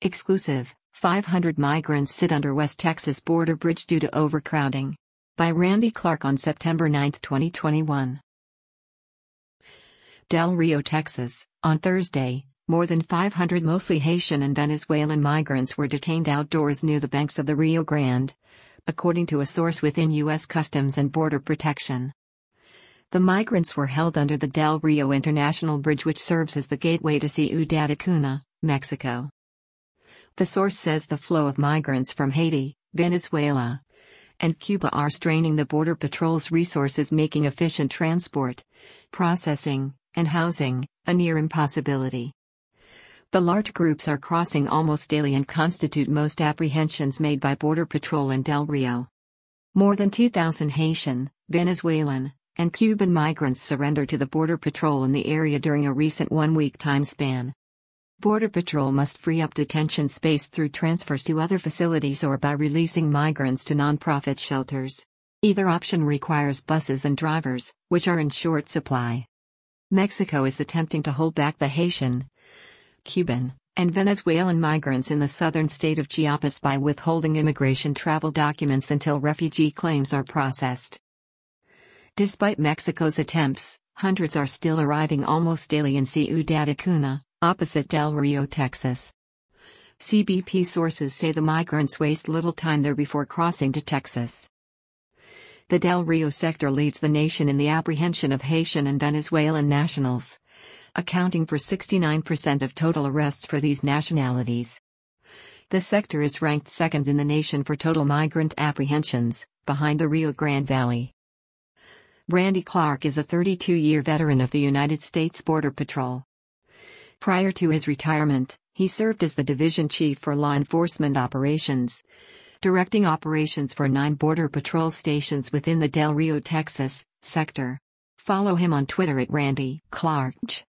Exclusive, 500 migrants sit under West Texas border bridge due to overcrowding. By Randy Clark on September 9, 2021. Del Rio, Texas. On Thursday, more than 500 mostly Haitian and Venezuelan migrants were detained outdoors near the banks of the Rio Grande, according to a source within U.S. Customs and Border Protection. The migrants were held under the Del Rio International Bridge, which serves as the gateway to Ciudad Acuña, Mexico. The source says the flow of migrants from Haiti, Venezuela, and Cuba are straining the Border Patrol's resources, making efficient transport, processing, and housing a near impossibility. The large groups are crossing almost daily and constitute most apprehensions made by Border Patrol in Del Rio. More than 2,000 Haitian, Venezuelan, and Cuban migrants surrendered to the Border Patrol in the area during a recent one-week time span. Border Patrol must free up detention space through transfers to other facilities or by releasing migrants to nonprofit shelters. Either option requires buses and drivers, which are in short supply. Mexico is attempting to hold back the Haitian, Cuban, and Venezuelan migrants in the southern state of Chiapas by withholding immigration travel documents until refugee claims are processed. Despite Mexico's attempts, hundreds are still arriving almost daily in Ciudad Acuña, opposite Del Rio, Texas. CBP sources say the migrants waste little time there before crossing to Texas. The Del Rio sector leads the nation in the apprehension of Haitian and Venezuelan nationals, accounting for 69% of total arrests for these nationalities. The sector is ranked second in the nation for total migrant apprehensions, behind the Rio Grande Valley. Randy Clark is a 32-year veteran of the United States Border Patrol. Prior to his retirement, he served as the division chief for law enforcement operations, directing operations for 9 Border Patrol stations within the Del Rio, Texas, sector. Follow him on Twitter at Randy Clark.